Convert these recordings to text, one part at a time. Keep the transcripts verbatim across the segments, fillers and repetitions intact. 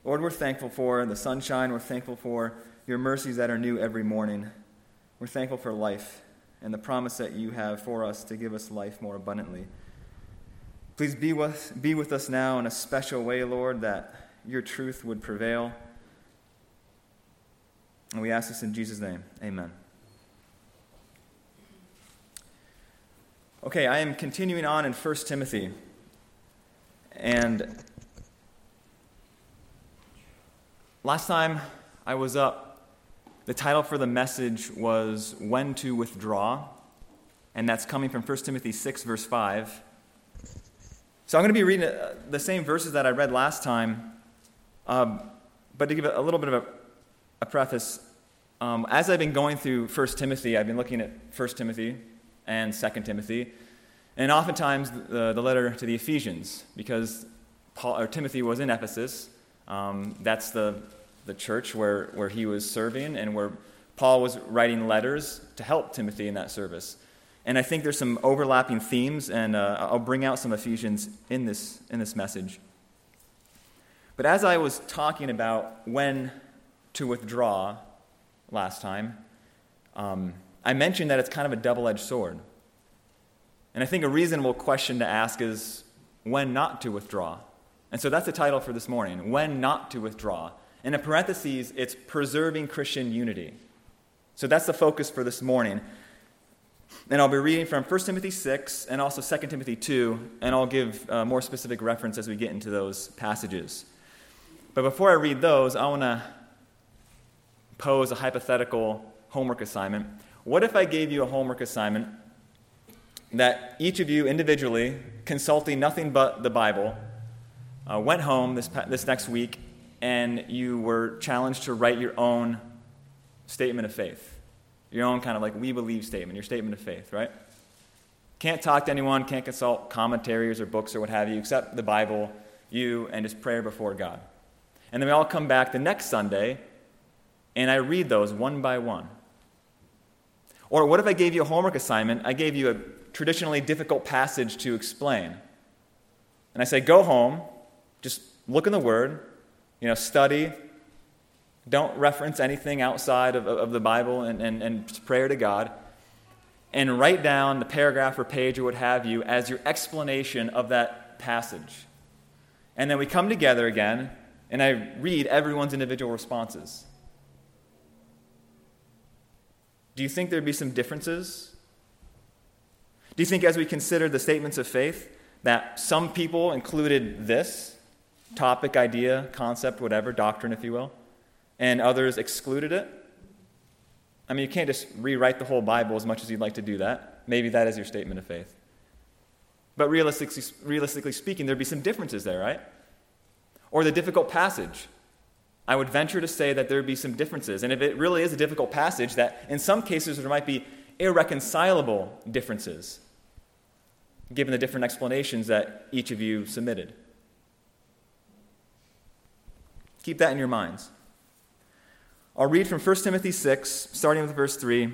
Lord, we're thankful for the sunshine. We're thankful for your mercies that are new every morning. We're thankful for life and the promise that you have for us to give us life more abundantly. Please be with, be with us now in a special way, Lord, that your truth would prevail. And we ask this in Jesus' name. Amen. Okay, I am continuing on in First Timothy. And last time I was up, the title for the message was When to Withdraw, and that's coming from First Timothy six, verse five. So I'm going to be reading the same verses that I read last time, um, but to give a little bit of a, a preface, um, as I've been going through First Timothy, I've been looking at First Timothy and Second Timothy, and oftentimes the, the letter to the Ephesians, because Paul, or Timothy was in Ephesus. Um, that's the, the church where, where he was serving and where Paul was writing letters to help Timothy in that service. And I think there's some overlapping themes, and uh, I'll bring out some Ephesians in this in this message. But as I was talking about when to withdraw last time, um, I mentioned that it's kind of a double-edged sword. And I think a reasonable question to ask is when not to withdraw. And so that's the title for this morning, When Not to Withdraw. And in parentheses, it's preserving Christian unity. So that's the focus for this morning. And I'll be reading from First Timothy six and also Second Timothy two, and I'll give uh, more specific reference as we get into those passages. But before I read those, I want to pose a hypothetical homework assignment. What if I gave you a homework assignment that each of you individually, consulting nothing but the Bible, uh, went home this this next week, and you were challenged to write your own statement of faith? Your own kind of like we believe statement, your statement of faith, right? Can't talk to anyone, can't consult commentaries or books or what have you, except the Bible, you, and just prayer before God. And then we all come back the next Sunday, and I read those one by one. Or what if I gave you a homework assignment? I gave you a traditionally difficult passage to explain. And I say, go home, just look in the Word, you know, study. Don't reference anything outside of, of the Bible and, and, and prayer to God. And write down the paragraph or page or what have you as your explanation of that passage. And then we come together again, and I read everyone's individual responses. Do you think there'd be some differences? Do you think as we consider the statements of faith that some people included this topic, idea, concept, whatever, doctrine, if you will, and others excluded it? I mean, you can't just rewrite the whole Bible as much as you'd like to do that. Maybe that is your statement of faith. But realistically, realistically speaking, there'd be some differences there, right? Or the difficult passage. I would venture to say that there'd be some differences. And if it really is a difficult passage, that in some cases there might be irreconcilable differences, given the different explanations that each of you submitted. Keep that in your minds. I'll read from First Timothy six, starting with verse three.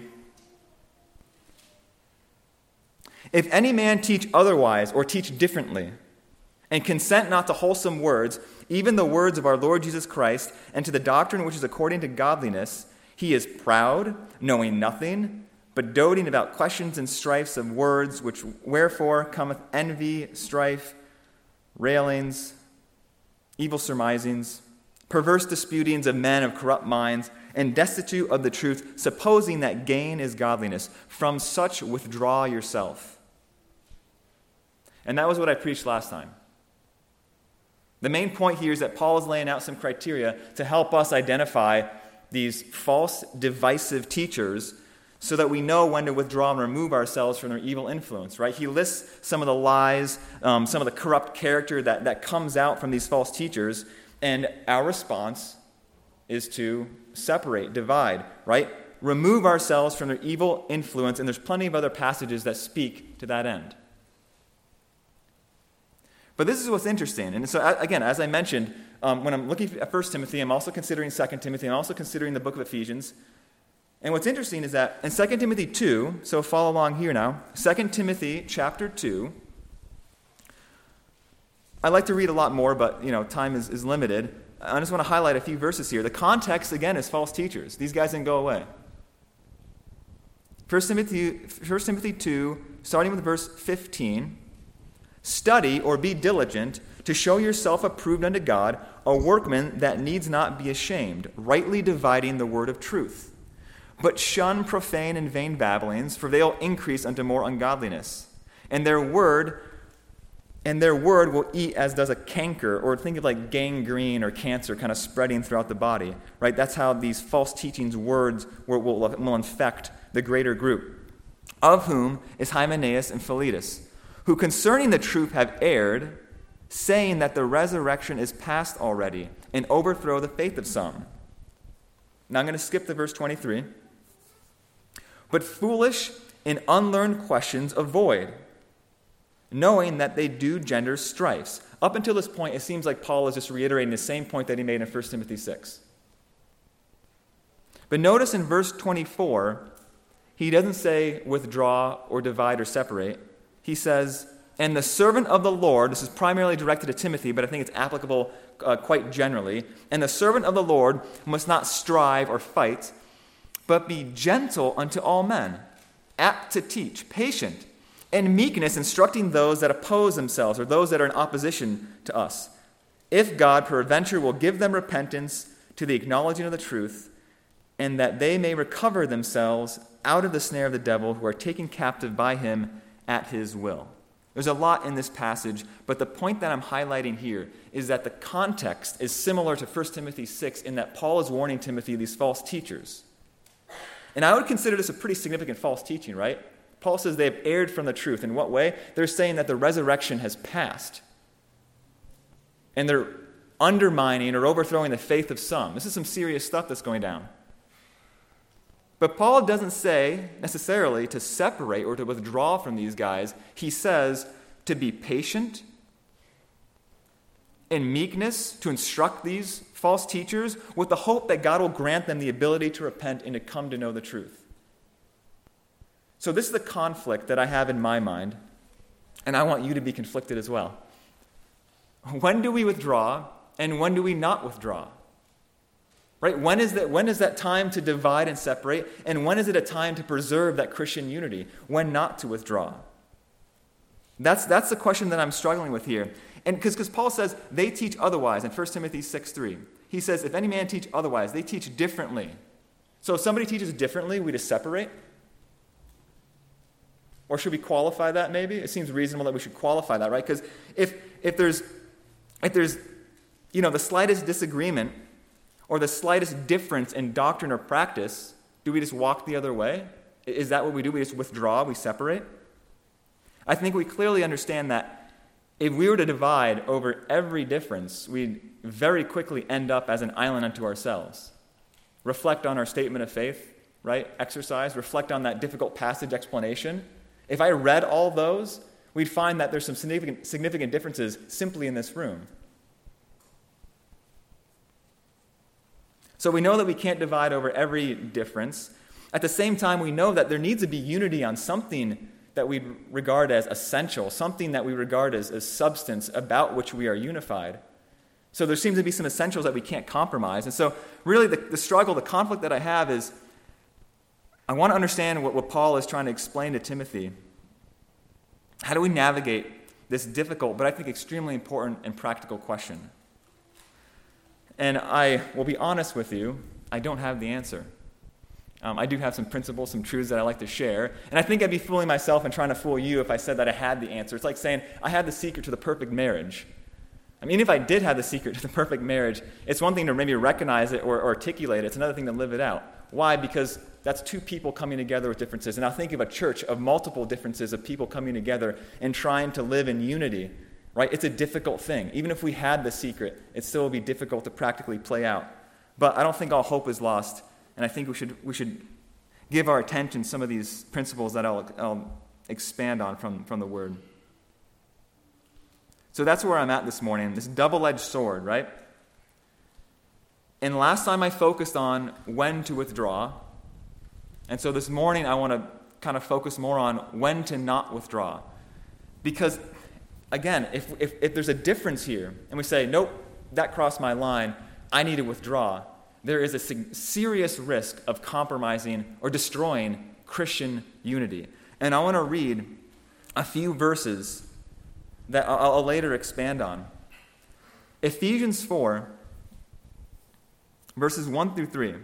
If any man teach otherwise or teach differently, and consent not to wholesome words, even the words of our Lord Jesus Christ, and to the doctrine which is according to godliness, he is proud, knowing nothing, but doting about questions and strifes of words, which wherefore cometh envy, strife, railings, evil surmisings, perverse disputings of men of corrupt minds, and destitute of the truth, supposing that gain is godliness. From such withdraw yourself. And that was what I preached last time. The main point here is that Paul is laying out some criteria to help us identify these false, divisive teachers so that we know when to withdraw and remove ourselves from their evil influence, right? He lists some of the lies, um, some of the corrupt character that, that comes out from these false teachers, and our response is to separate, divide, right? Remove ourselves from their evil influence, and there's plenty of other passages that speak to that end. But this is what's interesting. And so, again, as I mentioned, um, when I'm looking at First Timothy, I'm also considering Second Timothy. I'm also considering the book of Ephesians. And what's interesting is that in Second Timothy two, so follow along here now, Second Timothy chapter two, I'd like to read a lot more, but, you know, time is, is limited. I just want to highlight a few verses here. The context, again, is false teachers. These guys didn't go away. First Timothy, First Timothy two, starting with verse fifteen, study or be diligent to show yourself approved unto God, a workman that needs not be ashamed, rightly dividing the word of truth. But shun profane and vain babblings, for they'll increase unto more ungodliness. And their word, and their word will eat as does a canker, or think of like gangrene or cancer kind of spreading throughout the body. Right? That's how these false teachings, words will, will, will infect the greater group. Of whom is Hymenaeus and Philetus, who concerning the truth have erred, saying that the resurrection is past already, and overthrow the faith of some. Now I'm going to skip to verse twenty-three. But foolish and unlearned questions avoid, knowing that they do gender strifes. Up until this point, it seems like Paul is just reiterating the same point that he made in First Timothy six. But notice in verse twenty-four, he doesn't say withdraw or divide or separate. He says, and the servant of the Lord, this is primarily directed to Timothy, but I think it's applicable uh, quite generally, and the servant of the Lord must not strive or fight, but be gentle unto all men, apt to teach, patient, and meekness, instructing those that oppose themselves, or those that are in opposition to us, if God peradventure will give them repentance to the acknowledging of the truth, and that they may recover themselves out of the snare of the devil, who are taken captive by him at his will. There's a lot in this passage, but the point that I'm highlighting here is that the context is similar to First Timothy six in that Paul is warning Timothy of these false teachers. And I would consider this a pretty significant false teaching, right? Paul says they have erred from the truth. In what way? They're saying that the resurrection has passed. And they're undermining or overthrowing the faith of some. This is some serious stuff that's going down. But Paul doesn't say necessarily to separate or to withdraw from these guys. He says to be patient, in meekness, to instruct these false teachers with the hope that God will grant them the ability to repent and to come to know the truth. So this is the conflict that I have in my mind, and I want you to be conflicted as well. When do we withdraw, and when do we not withdraw? Right? When is that, when is that time to divide and separate, and when is it a time to preserve that Christian unity? When not to withdraw? That's, that's the question that I'm struggling with here. And because Paul says they teach otherwise in First Timothy six three. He says, if any man teach otherwise, they teach differently. So if somebody teaches differently, we just separate? Or should we qualify that maybe? It seems reasonable that we should qualify that, right? Because if if there's if there's you know the slightest disagreement or the slightest difference in doctrine or practice, do we just walk the other way? Is that what we do? We just withdraw, we separate? I think we clearly understand that if we were to divide over every difference, we'd very quickly end up as an island unto ourselves. Reflect on our statement of faith, right? Exercise. Reflect on that difficult passage explanation. If I read all those, we'd find that there's some significant, significant differences simply in this room. So we know that we can't divide over every difference. At the same time, we know that there needs to be unity on something that we regard as essential, something that we regard as, as substance about which we are unified. So there seems to be some essentials that we can't compromise. And so really the, the struggle, the conflict that I have is I want to understand what, what Paul is trying to explain to Timothy. How do we navigate this difficult, but I think extremely important and practical question? And I will be honest with you, I don't have the answer. Um, I do have some principles, some truths that I like to share. And I think I'd be fooling myself and trying to fool you if I said that I had the answer. It's like saying, I had the secret to the perfect marriage. I mean, if I did have the secret to the perfect marriage, it's one thing to maybe recognize it or, or articulate it. It's another thing to live it out. Why? Because that's two people coming together with differences. And now think of a church of multiple differences of people coming together and trying to live in unity. Right? It's a difficult thing. Even if we had the secret, it still would be difficult to practically play out. But I don't think all hope is lost. And I think we should we should give our attention to some of these principles that I'll, I'll expand on from, from the Word. So that's where I'm at this morning, this double-edged sword, right? And last time I focused on when to withdraw. And so this morning I want to kind of focus more on when to not withdraw. Because, again, if, if, if there's a difference here, and we say, nope, that crossed my line, I need to withdraw, there is a serious risk of compromising or destroying Christian unity. And I want to read a few verses that I'll, I'll later expand on. Ephesians four, verses one through three.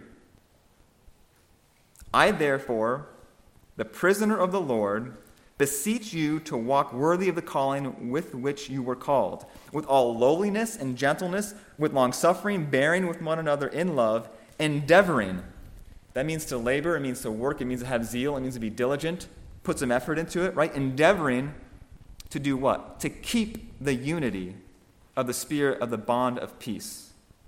I, therefore, the prisoner of the Lord, beseech you to walk worthy of the calling with which you were called, with all lowliness and gentleness, with long-suffering, bearing with one another in love, endeavoring. That means to labor, it means to work, it means to have zeal, it means to be diligent, put some effort into it, right? Endeavoring to do what? To keep the unity of the Spirit of the bond of peace.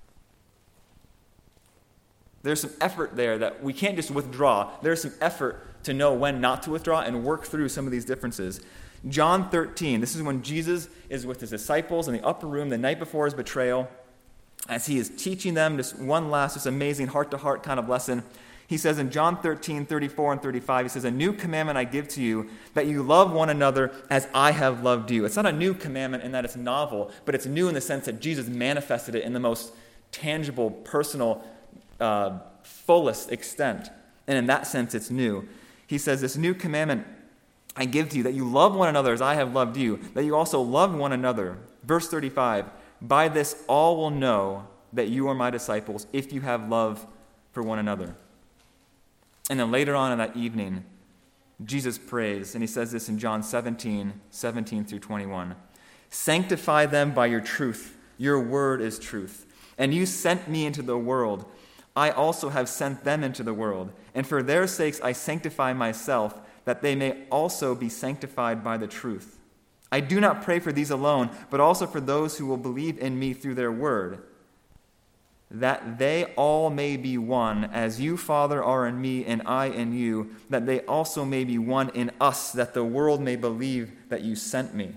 There's some effort there that we can't just withdraw. There's some effort to know when not to withdraw and work through some of these differences. John thirteen, this is when Jesus is with his disciples in the upper room the night before his betrayal, as he is teaching them this one last, this amazing heart-to-heart kind of lesson. He says in John thirteen, thirty-four and thirty-five, he says, a new commandment I give to you, that you love one another as I have loved you. It's not a new commandment in that it's novel, but it's new in the sense that Jesus manifested it in the most tangible, personal, uh, fullest extent. And in that sense, it's new. He says, this new commandment I give to you, that you love one another as I have loved you, that you also love one another. Verse thirty-five, by this all will know that you are my disciples, if you have love for one another. And then later on in that evening, Jesus prays, and he says this in John seventeen, seventeen through twenty-one. Sanctify them by your truth. Your word is truth. And you sent me into the world. I also have sent them into the world. And for their sakes I sanctify myself, that they may also be sanctified by the truth. I do not pray for these alone, but also for those who will believe in me through their word, that they all may be one, as you, Father, are in me and I in you, that they also may be one in us, that the world may believe that you sent me.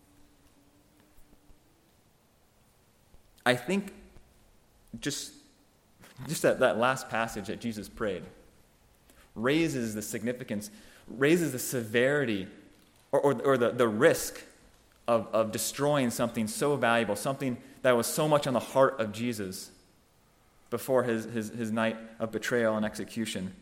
I think just, just that, that last passage that Jesus prayed raises the significance, raises the severity or, or, or the, the risk of, of destroying something so valuable, something that was so much on the heart of Jesus before his, his, his night of betrayal and execution.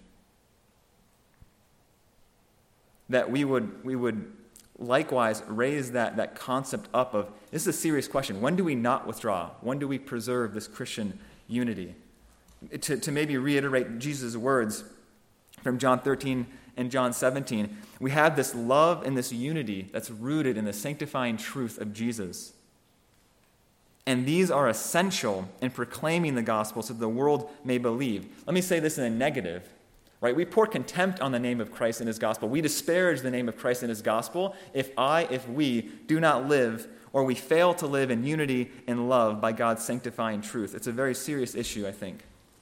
That we would we would likewise raise that, that concept up of, this is a serious question. When do we not withdraw? When do we preserve this Christian unity? To, to maybe reiterate Jesus' words from John thirteen and John seventeen, we have this love and this unity that's rooted in the sanctifying truth of Jesus. And these are essential in proclaiming the gospel so that the world may believe. Let me say this in a negative, right? We pour contempt on the name of Christ and his gospel. We disparage the name of Christ and his gospel if I, if we do not live, or we fail to live in unity and love by God's sanctifying truth. It's a very serious issue, I think.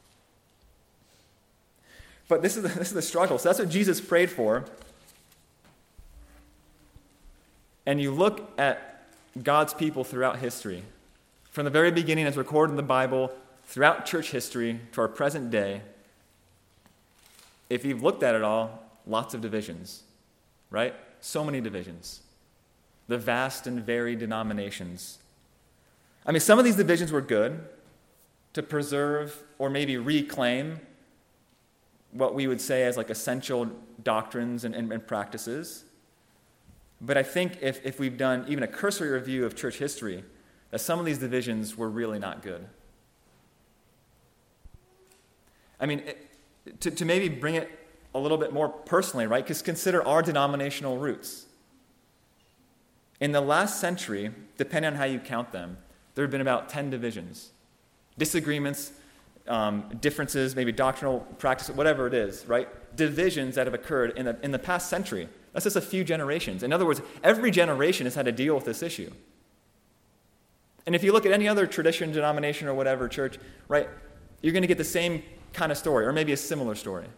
But this is the, this is the struggle. So that's what Jesus prayed for. And you look at God's people throughout history, from the very beginning as recorded in the Bible, throughout church history to our present day. If you've looked at it all, lots of divisions, right? So many divisions. The vast and varied denominations. I mean, some of these divisions were good to preserve or maybe reclaim what we would say as like essential doctrines and, and, and practices. But I think if, if we've done even a cursory review of church history, that some of these divisions were really not good. I mean, it, to, to maybe bring it a little bit more personally, right? Because consider our denominational roots. In the last century, depending on how you count them, there have been about ten divisions. Disagreements, um, differences, maybe doctrinal practice, whatever it is, right? Divisions that have occurred in the, in the past century. That's just a few generations. In other words, every generation has had to deal with this issue. And if you look at any other tradition, denomination, or whatever church, right, you're going to get the same kind of story, or maybe a similar story.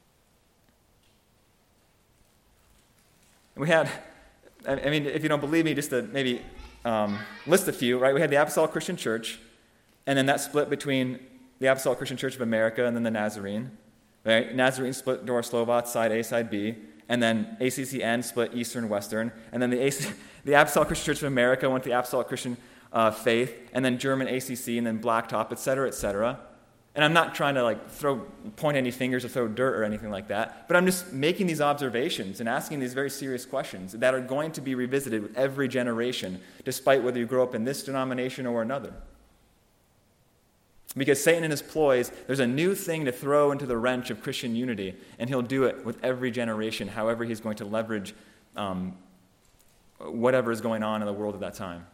We had, I mean, if you don't believe me, just to maybe um, list a few, right? We had the Apostolic Christian Church, and then that split between the Apostolic Christian Church of America and then the Nazarene. Right? Nazarene split Dora Slovot, side A, side B, and then A C C N split Eastern, Western, and then the, A C, the Apostolic Christian Church of America went to the Apostolic Christian uh, faith, and then German A C C, and then Blacktop, et cetera, et cetera. And I'm not trying to like throw point any fingers or throw dirt or anything like that, but I'm just making these observations and asking these very serious questions that are going to be revisited with every generation, despite whether you grow up in this denomination or another. Because Satan and his ploys, there's a new thing to throw into the wrench of Christian unity, and he'll do it with every generation, however he's going to leverage um, whatever is going on in the world at that time.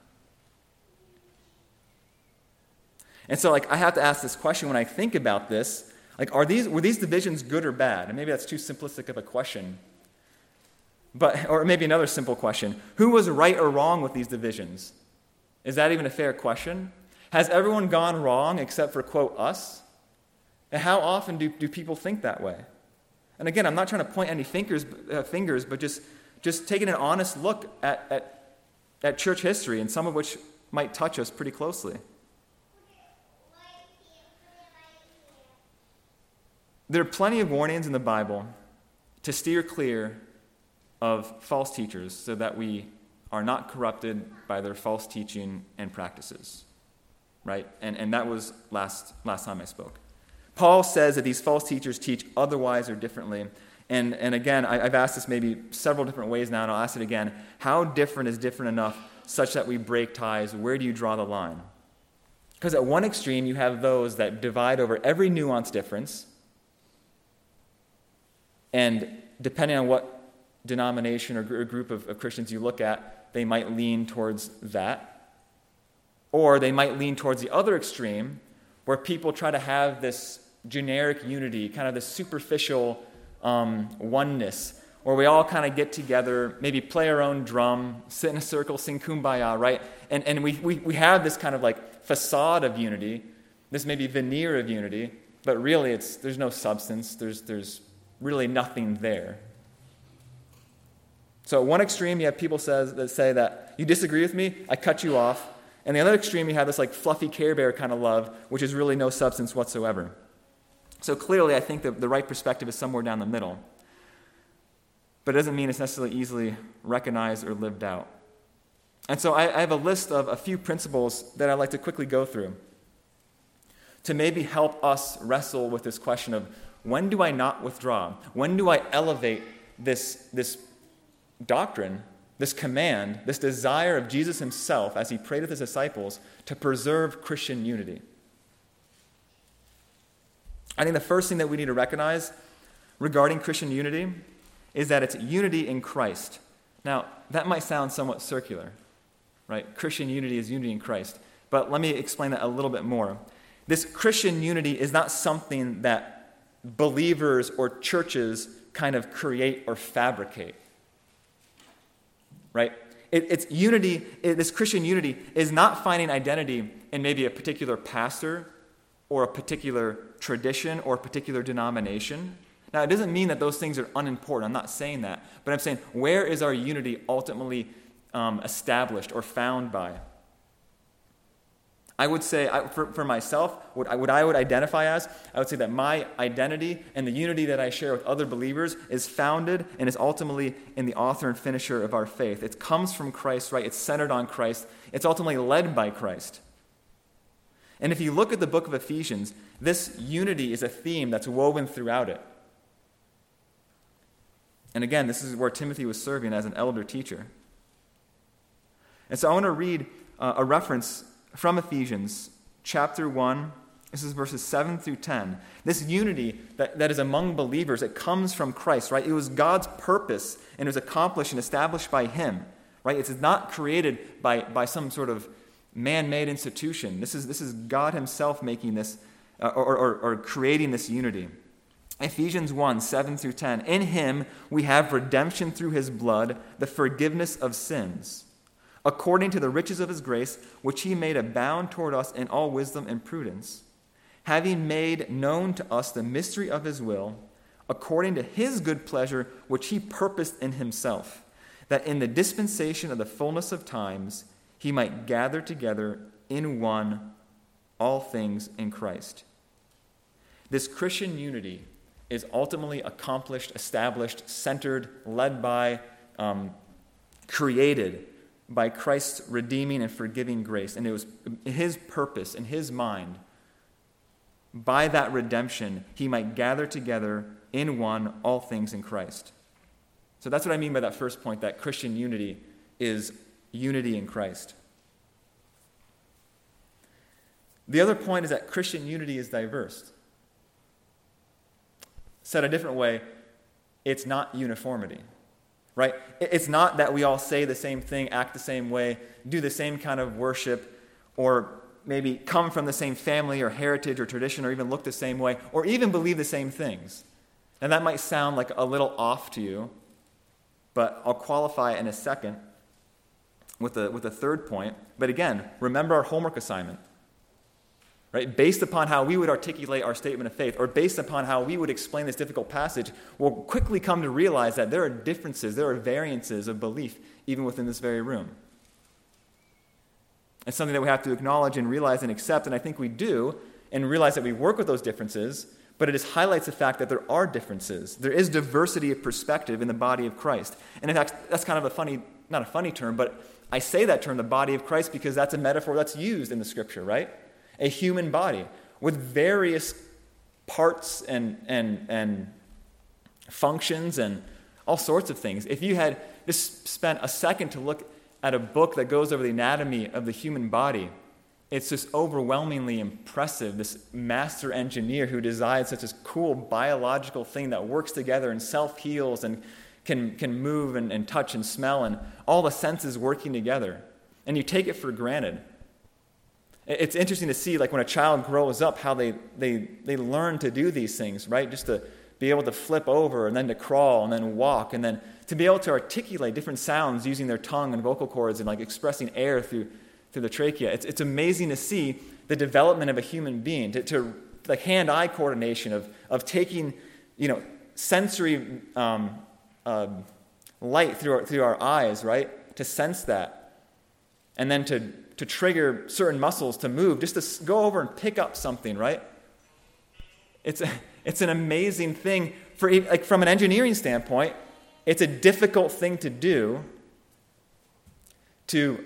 And so, like, I have to ask this question when I think about this. Like, are these were these divisions good or bad? And maybe that's too simplistic of a question. But, or maybe another simple question. Who was right or wrong with these divisions? Is that even a fair question? Has everyone gone wrong except for, quote, us? And how often do, do people think that way? And again, I'm not trying to point any fingers, uh, fingers but just, just taking an honest look at, at, at church history, and some of which might touch us pretty closely. There are plenty of warnings in the Bible to steer clear of false teachers so that we are not corrupted by their false teaching and practices, right? And, and that was last, last time I spoke. Paul says that these false teachers teach otherwise or differently. And, and again, I, I've asked this maybe several different ways now, and I'll ask it again. How different is different enough such that we break ties? Where do you draw the line? Because at one extreme, you have those that divide over every nuance difference. And depending on what denomination or group of, of Christians you look at, they might lean towards that. Or they might lean towards the other extreme, where people try to have this generic unity, kind of this superficial um, oneness, where we all kind of get together, maybe play our own drum, sit in a circle, sing Kumbaya, right? And, and we, we, we have this kind of like facade of unity, this maybe veneer of unity, but really it's there's no substance, there's there's really nothing there. So at one extreme, you have people says, that say that you disagree with me, I cut you off. And the other extreme, you have this like fluffy Care Bear kind of love, which is really no substance whatsoever. So clearly, I think that the right perspective is somewhere down the middle. But it doesn't mean it's necessarily easily recognized or lived out. And so I, I have a list of a few principles that I'd like to quickly go through to maybe help us wrestle with this question of, when do I not withdraw? When do I elevate this, this doctrine, this command, this desire of Jesus himself as he prayed with his disciples to preserve Christian unity? I think the first thing that we need to recognize regarding Christian unity is that it's unity in Christ. Now, that might sound somewhat circular, right? Christian unity is unity in Christ. But let me explain that a little bit more. This Christian unity is not something that believers or churches kind of create or fabricate, right? It, it's unity, it, this Christian unity is not finding identity in maybe a particular pastor or a particular tradition or a particular denomination. Now, it doesn't mean that those things are unimportant. I'm not saying that. But I'm saying, where is our unity ultimately um, established or found by? I would say, I, for, for myself, what I, what I would identify as, I would say that my identity and the unity that I share with other believers is founded and is ultimately in the author and finisher of our faith. It comes from Christ, right? It's centered on Christ. It's ultimately led by Christ. And if you look at the book of Ephesians, this unity is a theme that's woven throughout it. And again, this is where Timothy was serving as an elder teacher. And so I want to read uh, a reference from Ephesians chapter one. This is verses seven through ten. This unity that, that is among believers, it comes from Christ, right? It was God's purpose, and it was accomplished and established by him, right? It's not created by, by some sort of man-made institution. This is, this is God himself making this, uh, or, or, or creating this unity. Ephesians one, seven through ten. In him we have redemption through his blood, the forgiveness of sins, according to the riches of his grace, which he made abound toward us in all wisdom and prudence, having made known to us the mystery of his will, according to his good pleasure, which he purposed in himself, that in the dispensation of the fullness of times he might gather together in one all things in Christ. This Christian unity is ultimately accomplished, established, centered, led by, um, created by Christ's redeeming and forgiving grace. And it was his purpose in his mind, by that redemption, he might gather together in one all things in Christ. So that's what I mean by that first point, that Christian unity is unity in Christ. The other point is that Christian unity is diverse. Said a different way, it's not uniformity, right? It's not that we all say the same thing, act the same way, do the same kind of worship, or maybe come from the same family or heritage or tradition, or even look the same way, or even believe the same things. And that might sound like a little off to you, but I'll qualify it in a second with a, with a third point. But again, remember our homework assignment. Right? Based upon how we would articulate our statement of faith, or based upon how we would explain this difficult passage, we'll quickly come to realize that there are differences, there are variances of belief even within this very room. It's something that we have to acknowledge and realize and accept, and I think we do, and realize that we work with those differences, but it just highlights the fact that there are differences. There is diversity of perspective in the body of Christ. And in fact, that's kind of a funny, not a funny term, but I say that term, the body of Christ, because that's a metaphor that's used in the Scripture, right? A human body with various parts and, and, and functions and all sorts of things. If you had just spent a second to look at a book that goes over the anatomy of the human body, it's just overwhelmingly impressive. This master engineer who designed such a cool biological thing that works together and self-heals and can, can move and, and touch and smell and all the senses working together. And you take it for granted. It's interesting to see, like, when a child grows up, how they, they, they learn to do these things, right? Just to be able to flip over and then to crawl and then walk and then to be able to articulate different sounds using their tongue and vocal cords and, like, expressing air through, through the trachea. It's, it's amazing to see the development of a human being, to, to like hand-eye coordination of, of taking, you know, sensory um, uh, light through our, through our eyes, right? To sense that. And then to to trigger certain muscles to move, just to go over and pick up something, right? It's a, it's an amazing thing. For like from an engineering standpoint, it's a difficult thing to do to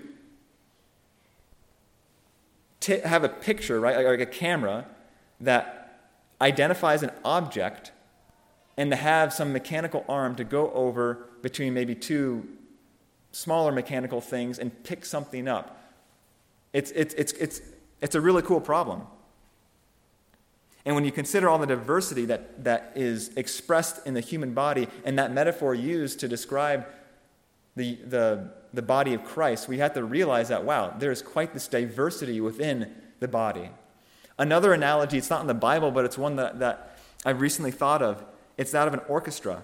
t- have a picture, right, like, like a camera that identifies an object and to have some mechanical arm to go over between maybe two smaller mechanical things and pick something up. It's, it's, it's, it's, it's a really cool problem. And when you consider all the diversity that, that is expressed in the human body and that metaphor used to describe the, the, the body of Christ, we have to realize that, wow, there is quite this diversity within the body. Another analogy, it's not in the Bible, but it's one that, that I've recently thought of. It's that of an orchestra.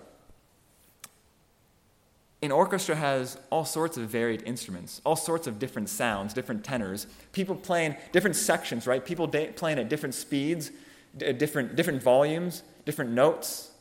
An orchestra has all sorts of varied instruments, all sorts of different sounds, different tenors, people playing different sections, right? People da- playing at different speeds, d- different, different volumes, different notes.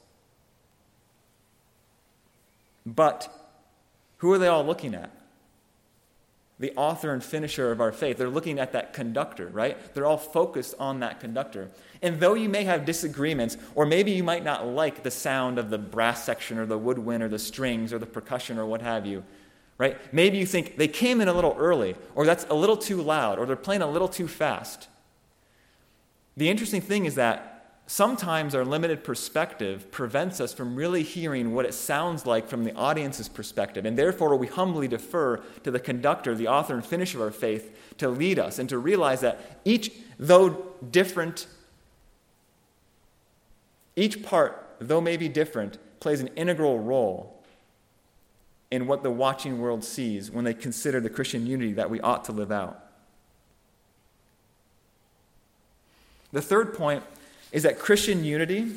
But who are they all looking at? The author and finisher of our faith. They're looking at that conductor, right? They're all focused on that conductor. And though you may have disagreements, or maybe you might not like the sound of the brass section or the woodwind or the strings or the percussion or what have you, right? Maybe you think they came in a little early, or that's a little too loud, or they're playing a little too fast. The interesting thing is that sometimes our limited perspective prevents us from really hearing what it sounds like from the audience's perspective, and therefore we humbly defer to the conductor, the author and finisher of our faith, to lead us and to realize that each, though different, each part, though maybe different, plays an integral role in what the watching world sees when they consider the Christian unity that we ought to live out. The third point is that Christian unity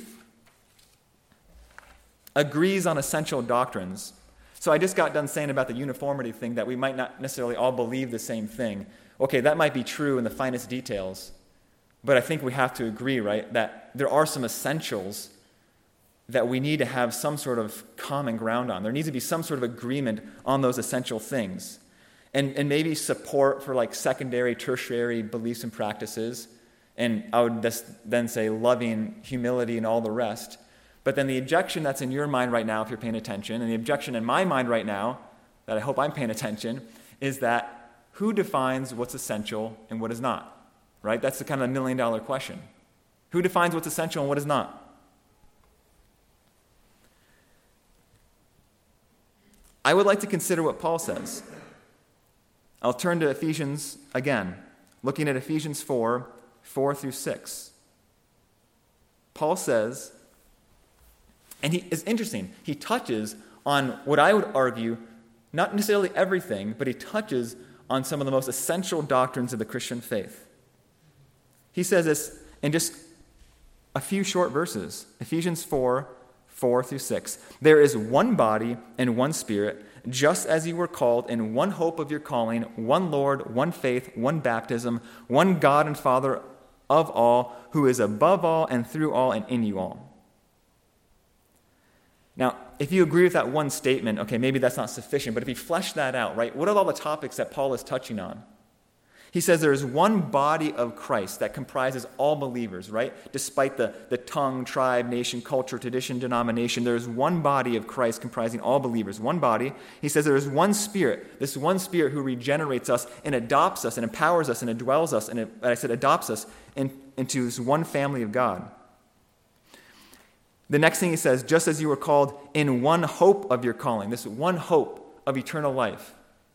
agrees on essential doctrines. So I just got done saying about the uniformity thing that we might not necessarily all believe the same thing. Okay, that might be true in the finest details, but I think we have to agree, right, that there are some essentials that we need to have some sort of common ground on. There needs to be some sort of agreement on those essential things. And, and maybe support for like secondary, tertiary beliefs and practices. And I would just then say loving, humility, and all the rest. But then the objection that's in your mind right now, if you're paying attention, and the objection in my mind right now, that I hope I'm paying attention, is that who defines what's essential and what is not? Right? That's the kind of million dollar question. Who defines what's essential and what is not? I would like to consider what Paul says. I'll turn to Ephesians again, looking at Ephesians four, four through six. Paul says, and he is interesting, he touches on what I would argue, not necessarily everything, but he touches on some of the most essential doctrines of the Christian faith. He says this in just a few short verses. Ephesians four, four through six. There is one body and one Spirit, just as you were called in one hope of your calling, one Lord, one faith, one baptism, one God and Father of all, who is above all and through all and in you all. Now, if you agree with that one statement, okay, maybe that's not sufficient, but if you flesh that out, right, what are all the topics that Paul is touching on? He says there is one body of Christ that comprises all believers, right? Despite the, the tongue, tribe, nation, culture, tradition, denomination, there is one body of Christ comprising all believers, one body. He says there is one Spirit, this one Spirit who regenerates us and adopts us and empowers us and indwells us, and it, I said adopts us in, into this one family of God. The next thing he says, just as you were called in one hope of your calling, this one hope of eternal life,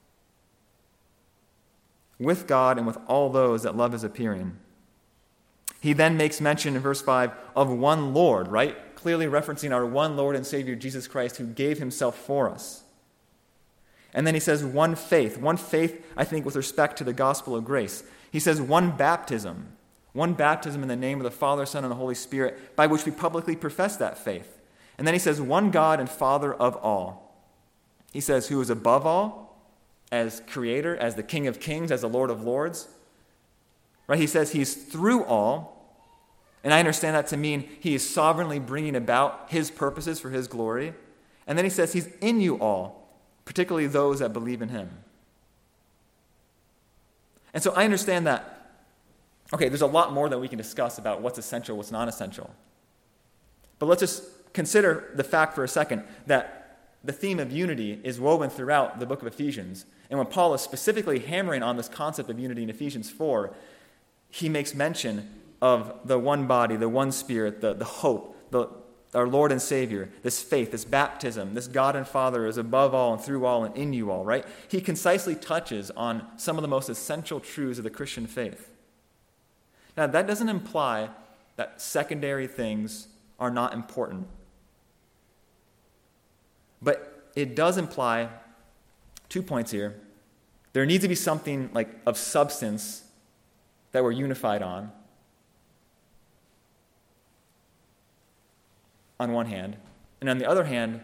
with God and with all those that love his appearing. He then makes mention in verse five of one Lord, right? Clearly referencing our one Lord and Savior, Jesus Christ, who gave himself for us. And then he says one faith. One faith, I think, with respect to the gospel of grace. He says one baptism. One baptism in the name of the Father, Son, and the Holy Spirit, by which we publicly profess that faith. And then he says one God and Father of all. He says who is above all, as creator, as the King of kings, as the Lord of lords. Right? He says he's through all, and I understand that to mean he is sovereignly bringing about his purposes for his glory. And then he says he's in you all, particularly those that believe in him. And so I understand that, okay, there's a lot more that we can discuss about what's essential, what's not essential. But let's just consider the fact for a second that the theme of unity is woven throughout the book of Ephesians. And when Paul is specifically hammering on this concept of unity in Ephesians four, he makes mention of the one body, the one Spirit, the, the hope, the, our Lord and Savior, this faith, this baptism, this God and Father is above all and through all and in you all, right? He concisely touches on some of the most essential truths of the Christian faith. Now, that doesn't imply that secondary things are not important. But it does imply two points here. There needs to be something like of substance that we're unified on, on one hand. And on the other hand,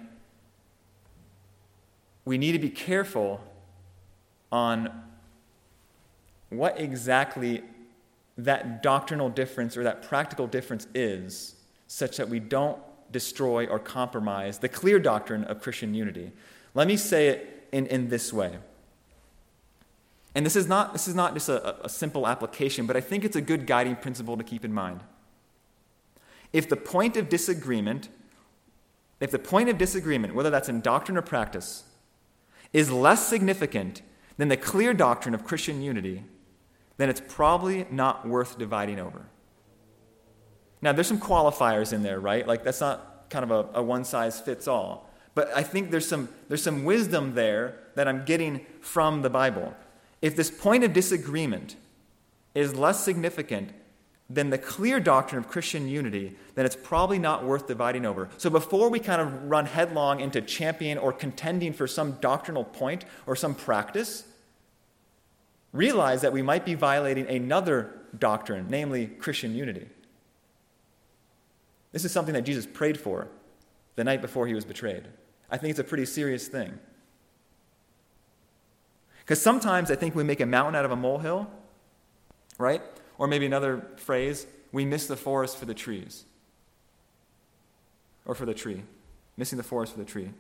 we need to be careful on what exactly that doctrinal difference or that practical difference is, such that we don't destroy or compromise the clear doctrine of Christian unity. Let me say it in, in this way. And this is not, this is not just a, a simple application, but I think it's a good guiding principle to keep in mind. If the point of disagreement, if the point of disagreement, whether that's in doctrine or practice, is less significant than the clear doctrine of Christian unity, then it's probably not worth dividing over. Now, there's some qualifiers in there, right? Like, that's not kind of a, a one-size-fits-all. But I think there's some, there's some wisdom there that I'm getting from the Bible. If this point of disagreement is less significant than the clear doctrine of Christian unity, then it's probably not worth dividing over. So before we kind of run headlong into championing or contending for some doctrinal point or some practice, realize that we might be violating another doctrine, namely Christian unity. This is something that Jesus prayed for the night before he was betrayed. I think it's a pretty serious thing. Because sometimes I think we make a mountain out of a molehill, right? Or maybe another phrase, we miss the forest for the trees. Or for the tree. Missing the forest for the tree.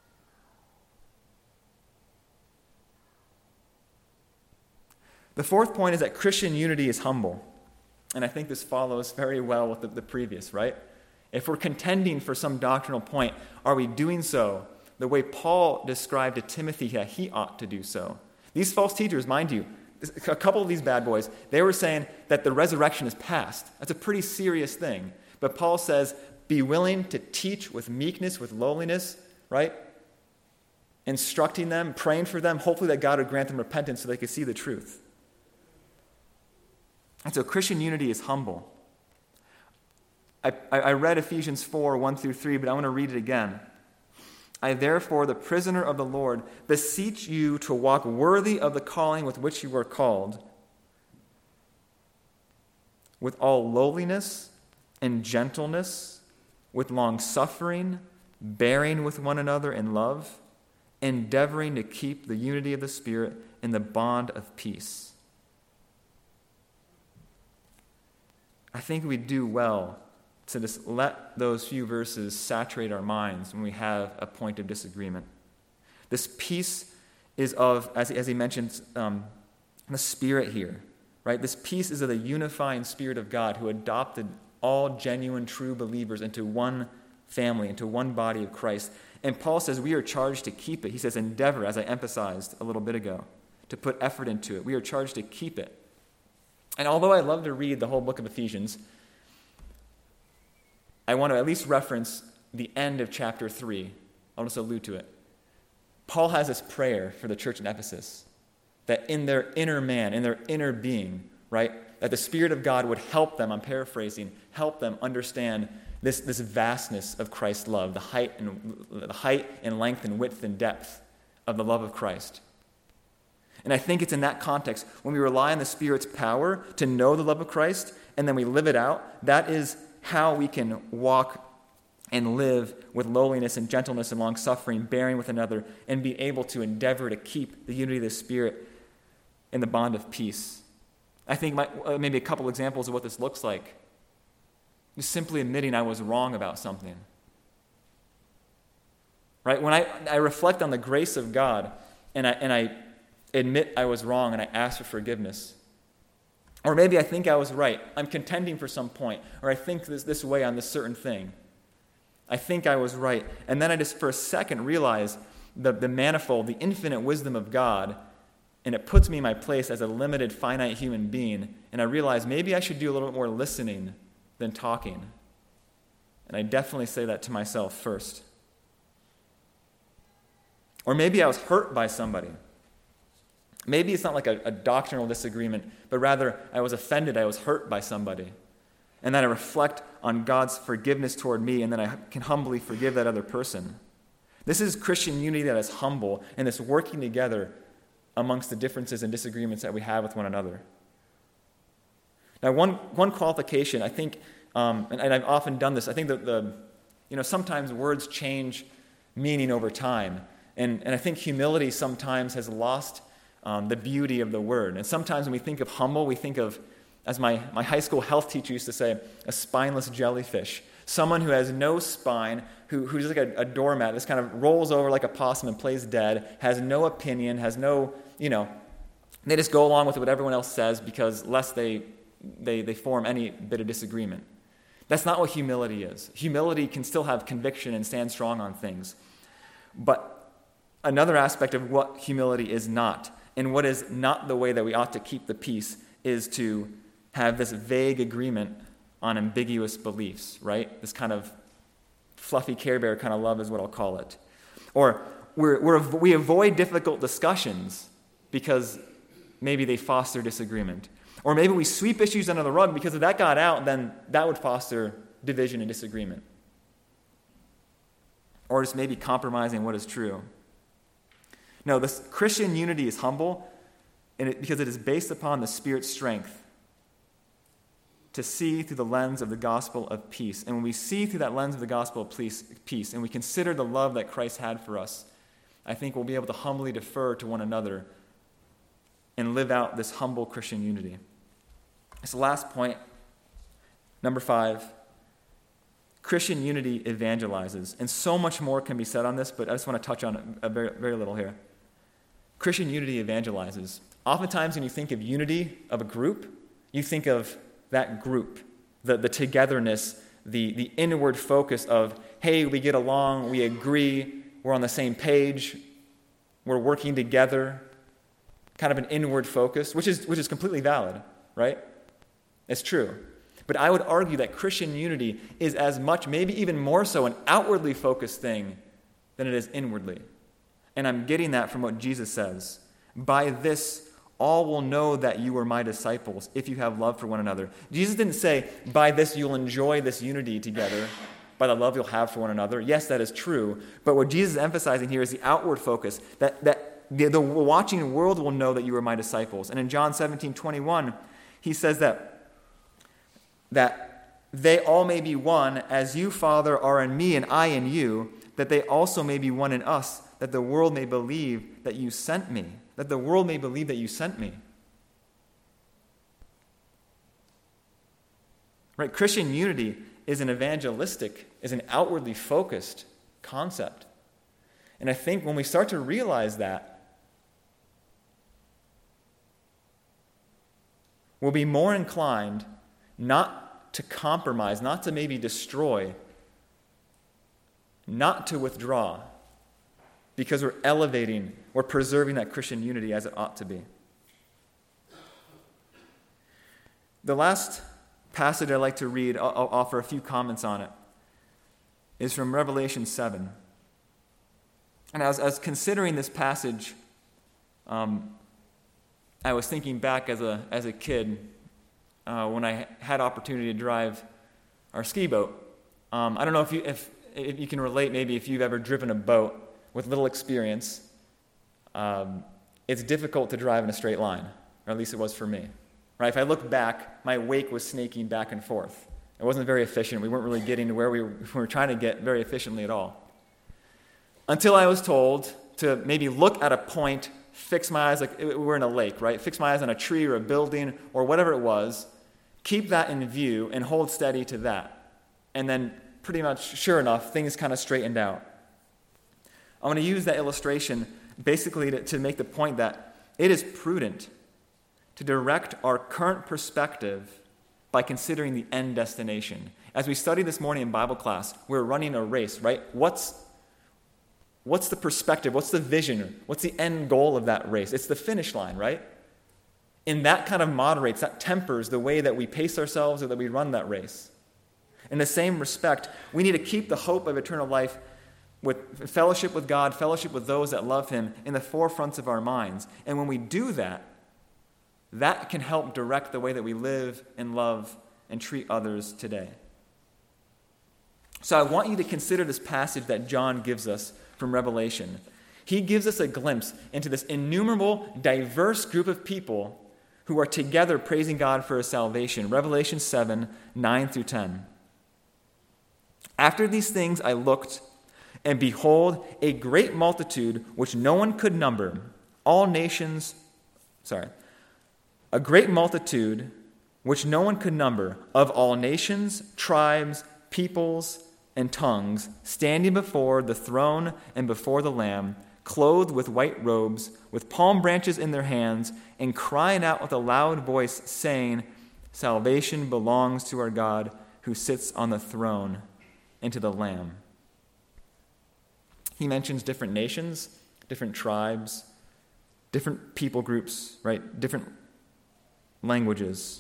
The fourth point is that Christian unity is humble. And I think this follows very well with the, the previous, right? If we're contending for some doctrinal point, are we doing so the way Paul described to Timothy that he ought to do so? These false teachers, mind you, a couple of these bad boys, they were saying that the resurrection is past. That's a pretty serious thing. But Paul says, be willing to teach with meekness, with lowliness, right? Instructing them, praying for them, hopefully that God would grant them repentance so they could see the truth. And so Christian unity is humble. I, I read Ephesians four, one through three, but I want to read it again. I therefore, the prisoner of the Lord, beseech you to walk worthy of the calling with which you were called, with all lowliness and gentleness, with long-suffering, bearing with one another in love, endeavoring to keep the unity of the Spirit in the bond of peace. I think we do well to just let those few verses saturate our minds when we have a point of disagreement. This peace is of, as, as he mentions, um, the Spirit here, right? This peace is of the unifying Spirit of God who adopted all genuine, true believers into one family, into one body of Christ. And Paul says we are charged to keep it. He says endeavor, as I emphasized a little bit ago, to put effort into it. We are charged to keep it. And although I love to read the whole book of Ephesians, I want to at least reference the end of chapter three. I'll just allude to it. Paul has this prayer for the church in Ephesus, that in their inner man, in their inner being, right, that the Spirit of God would help them, I'm paraphrasing, help them understand this, this vastness of Christ's love, the height and the height and length and width and depth of the love of Christ. And I think it's in that context, when we rely on the Spirit's power to know the love of Christ, and then we live it out, that is how we can walk and live with lowliness and gentleness and long-suffering, bearing with another, and be able to endeavor to keep the unity of the Spirit in the bond of peace. I think my, uh, maybe a couple examples of what this looks like. Just simply admitting I was wrong about something. Right? When I, I reflect on the grace of God, and I, and I admit I was wrong, and I ask for forgiveness. Or maybe I think I was right. I'm contending for some point, or I think this, this way on this certain thing. I think I was right. And then I just for a second realize the, the manifold, the infinite wisdom of God, and it puts me in my place as a limited, finite human being, and I realize maybe I should do a little bit more listening than talking. And I definitely say that to myself first. Or maybe I was hurt by somebody. Maybe it's not like a, a doctrinal disagreement, but rather I was offended, I was hurt by somebody. And then I reflect on God's forgiveness toward me, and then I can humbly forgive that other person. This is Christian unity that is humble, and this working together amongst the differences and disagreements that we have with one another. Now, one, one qualification, I think, um, and, and I've often done this, I think that the, you know, sometimes words change meaning over time. And, and I think humility sometimes has lost um, the beauty of the word. And sometimes when we think of humble, we think of, as my, my high school health teacher used to say, a spineless jellyfish. Someone who has no spine, who, who's like a, a doormat, this kind of rolls over like a possum and plays dead, has no opinion, has no, you know, they just go along with what everyone else says because lest they, they, they form any bit of disagreement. That's not what humility is. Humility can still have conviction and stand strong on things. But another aspect of what humility is not, and what is not the way that we ought to keep the peace, is to have this vague agreement on ambiguous beliefs, right? This kind of fluffy Care Bear kind of love is what I'll call it. Or we're, we're, we avoid difficult discussions because maybe they foster disagreement. Or maybe we sweep issues under the rug because if that got out, then that would foster division and disagreement. Or just maybe compromising what is true. No, this Christian unity is humble and it, because it is based upon the Spirit's strength to see through the lens of the gospel of peace. And when we see through that lens of the gospel of peace, peace and we consider the love that Christ had for us, I think we'll be able to humbly defer to one another and live out this humble Christian unity. It's the last point, number five. Christian unity evangelizes. And so much more can be said on this, but I just want to touch on it a very, very little here. Christian unity evangelizes. Oftentimes when you think of unity of a group, you think of that group, the, the togetherness, the, the inward focus of, hey, we get along, we agree, we're on the same page, we're working together. kind of an inward focus, which is which is completely valid, right? It's true. But I would argue that Christian unity is as much, maybe even more so, an outwardly focused thing than it is inwardly. And I'm getting that from what Jesus says. By this, all will know that you are my disciples if you have love for one another. Jesus didn't say, by this you'll enjoy this unity together, by the love you'll have for one another. Yes, that is true. But what Jesus is emphasizing here is the outward focus, that, that the, the watching world will know that you are my disciples. And in John seventeen twenty-one, he says that that they all may be one, as you, Father, are in me and I in you, that they also may be one in us, that the world may believe that you sent me. That the world may believe that you sent me. Right? Christian unity is an evangelistic, is an outwardly focused concept. And I think when we start to realize that, we'll be more inclined not to compromise, not to maybe destroy, not to withdraw, because we're elevating, we're preserving that Christian unity as it ought to be. The last passage I'd like to read, I'll, I'll offer a few comments on it, is from Revelation seven. And as I was considering this passage, um, I was thinking back as a as a kid, Uh, when I had opportunity to drive our ski boat. Um, I don't know if you if, if you can relate, maybe if you've ever driven a boat with little experience. Um, it's difficult to drive in a straight line, or at least it was for me. Right? If I look back, my wake was snaking back and forth. It wasn't very efficient. We weren't really getting to where we were, we were trying to get very efficiently at all. Until I was told to maybe look at a point, fix my eyes, like we're in a lake, right? Fix my eyes on a tree or a building or whatever it was, keep that in view and hold steady to that. And then pretty much, sure enough, things kind of straightened out. I want to use that illustration basically to, to make the point that it is prudent to direct our current perspective by considering the end destination. As we studied this morning in Bible class, we're running a race, right? What's What's the perspective? What's the vision? What's the end goal of that race? It's the finish line, right? And that kind of moderates, that tempers the way that we pace ourselves or that we run that race. In the same respect, we need to keep the hope of eternal life with fellowship with God, fellowship with those that love Him in the forefronts of our minds. And when we do that, that can help direct the way that we live and love and treat others today. So I want you to consider this passage that John gives us from Revelation. He gives us a glimpse into this innumerable, diverse group of people who are together praising God for His salvation. Revelation seven, nine through ten. After these things I looked, and behold, a great multitude which no one could number, all nations, sorry, a great multitude which no one could number, of all nations, tribes, peoples, and tongues, standing before the throne and before the Lamb, clothed with white robes, with palm branches in their hands, and crying out with a loud voice, saying, Salvation belongs to our God who sits on the throne and to the Lamb. He mentions different nations, different tribes, different people groups, right? Different languages.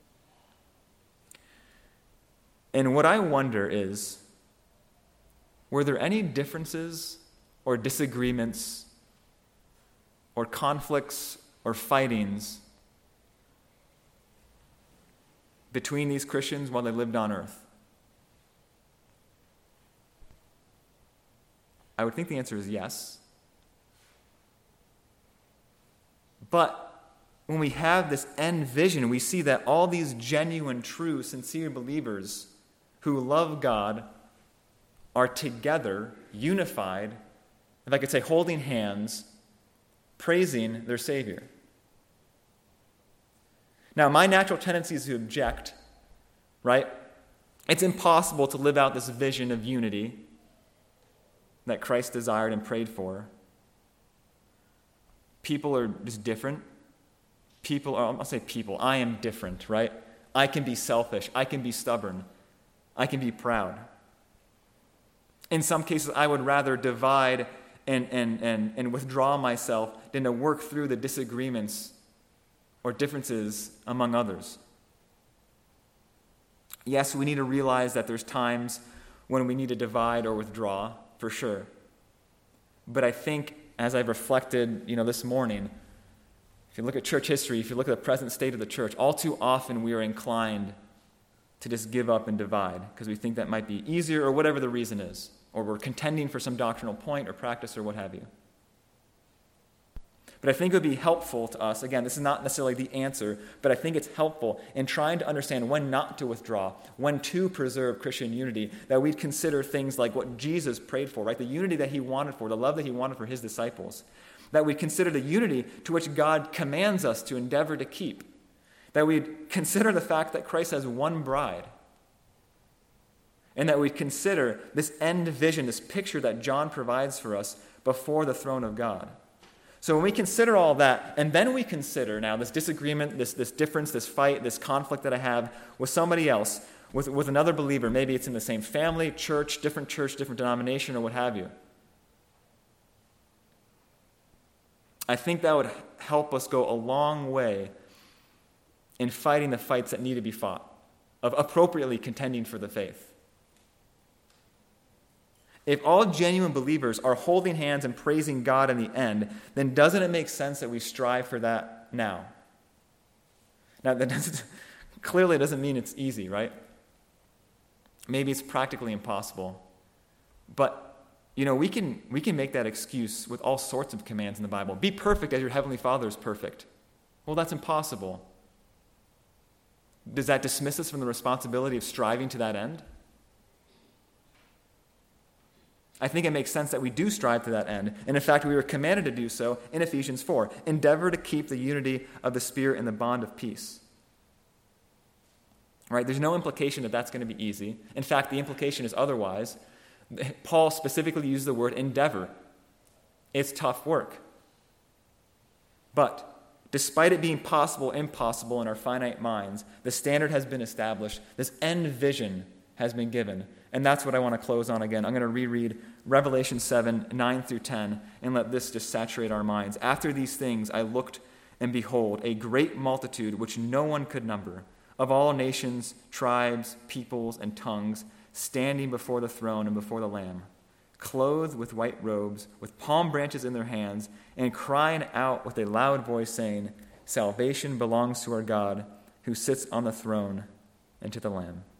And what I wonder is, were there any differences or disagreements or conflicts or fightings between these Christians while they lived on earth? I would think the answer is yes. But when we have this end vision, we see that all these genuine, true, sincere believers who love God are together, unified, if I could say holding hands, praising their Savior. Now, my natural tendency is to object, right? It's impossible to live out this vision of unity that Christ desired and prayed for. People are just different. People are, I'll say people, I am different, right? I can be selfish. I can be stubborn. I can be proud. In some cases, I would rather divide and, and, and, and withdraw myself than to work through the disagreements or differences among others. Yes, we need to realize that there's times when we need to divide or withdraw, for sure. But I think, as I've reflected, you know, this morning, if you look at church history, if you look at the present state of the church, all too often we are inclined to just give up and divide because we think that might be easier or whatever the reason is, or we're contending for some doctrinal point or practice or what have you. But I think it would be helpful to us, again, this is not necessarily the answer, but I think it's helpful in trying to understand when not to withdraw, when to preserve Christian unity, that we'd consider things like what Jesus prayed for, right? The unity that he wanted for, the love that he wanted for his disciples. That we consider the unity to which God commands us to endeavor to keep. That we'd consider the fact that Christ has one bride. And that we'd consider this end vision, this picture that John provides for us before the throne of God. So when we consider all that, and then we consider now this disagreement, this, this difference, this fight, this conflict that I have with somebody else, with, with another believer, maybe it's in the same family, church, different church, different denomination, or what have you. I think that would help us go a long way in fighting the fights that need to be fought, of appropriately contending for the faith. If all genuine believers are holding hands and praising God in the end, then doesn't it make sense that we strive for that now? Now, that doesn't, clearly it doesn't mean it's easy, right? Maybe it's practically impossible. But, you know, we can we can make that excuse with all sorts of commands in the Bible. Be perfect as your heavenly Father is perfect. Well, that's impossible. Does that dismiss us from the responsibility of striving to that end? I think it makes sense that we do strive to that end. And in fact, we were commanded to do so in Ephesians four. Endeavor to keep the unity of the Spirit in the bond of peace. Right? There's no implication that that's going to be easy. In fact, the implication is otherwise. Paul specifically used the word endeavor. It's tough work. But despite it being possible, impossible in our finite minds, the standard has been established. This end vision has been given. And that's what I want to close on again. I'm going to reread Revelation seven, nine through ten, and let this just saturate our minds. After these things I looked, and behold, a great multitude which no one could number, of all nations, tribes, peoples, and tongues, standing before the throne and before the Lamb, clothed with white robes, with palm branches in their hands, and crying out with a loud voice, saying, Salvation belongs to our God, who sits on the throne, and to the Lamb.